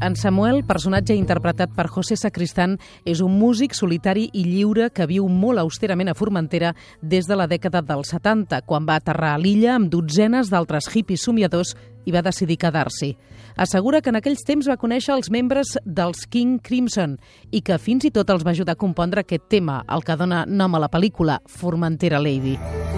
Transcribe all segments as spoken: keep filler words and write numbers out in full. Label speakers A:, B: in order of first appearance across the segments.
A: En Samuel, personatge interpretat per José Sacristán, és un músic solitari i lliure que viu molt austerament a Formentera des de la dècada dels setanta, quan va aterrar a l'illa amb dotzenes d'altres hippies somiadors i va decidir quedar-s'hi. Assegura que en aquells temps va conèixer els membres dels King Crimson i que fins i tot els va ajudar a compondre aquest tema, el que dona nom a la pel·lícula, Formentera Lady.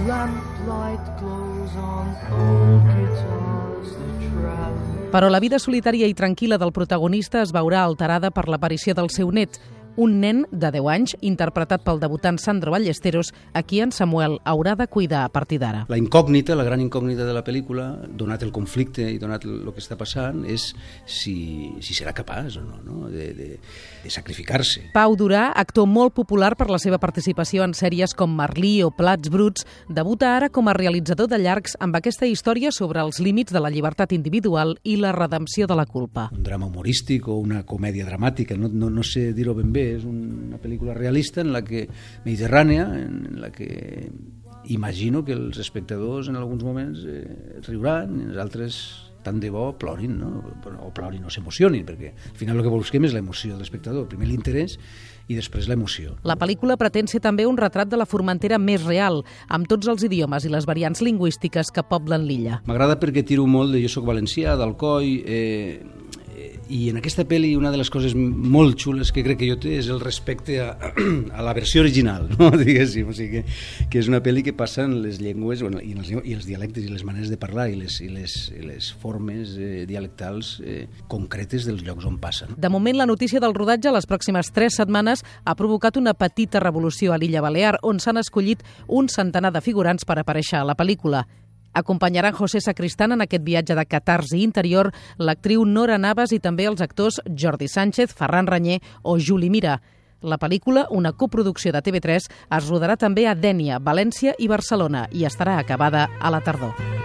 A: Però la vida solitària i tranquil·la del protagonista es veurà alterada per l'aparició del seu net, un nen de deu anys, interpretat pel debutant Sandro Ballesteros, a qui en Samuel haurà de cuidar a partir d'ara.
B: La incògnita, la gran incògnita de la pel·lícula, donat el conflicte i donat el que està passant, és si, si serà capaç o no, no? de, de, de sacrificar-se.
A: Pau Durà, actor molt popular per la seva participació en sèries com Merlí o Plats Bruts, debuta ara com a realitzador de llargs amb aquesta història sobre els límits de la llibertat individual i la redempció de la culpa.
B: Un drama humorístic o una comèdia dramàtica, no, no, no sé dir-ho ben bé, és una pel·lícula realista en la que mediterrània, en la que imagino que els espectadors en alguns moments eh, riuran i els altres tant de bo plorin, no? o plorin o s'emocionin, perquè al final el que busquem és l'emoció de l'espectador, primer l'interès i després l'emoció.
A: La pel·lícula pretén ser també un retrat de la Formentera més real, amb tots els idiomes i les variants lingüístiques que poblen l'illa.
B: M'agrada perquè tiro molt de jo soc valencià, d'Alcoi, eh, i en aquesta pel·li una de les coses molt xules que crec que jo té és el respecte a, a la versió original, no? Diguéssim, o sigui que, que és una pel·li que passa en les llengües bueno, i, en els, i els dialectes i les maneres de parlar i les, i les, i les formes eh, dialectals eh, concretes dels llocs on passen.
A: De moment, la notícia del rodatge les pròximes tres setmanes ha provocat una petita revolució a l'illa Balear, on s'han escollit un centenar de figurants per aparèixer a la pel·lícula. Acompanyaran José Sacristán en aquest viatge de catarsi interior l'actriu Nora Navas i també els actors Jordi Sánchez, Ferran Ranyer o Juli Mira. La pel·lícula, una coproducció de T V tres, es rodarà també a Dénia, València i Barcelona i estarà acabada a la tardor.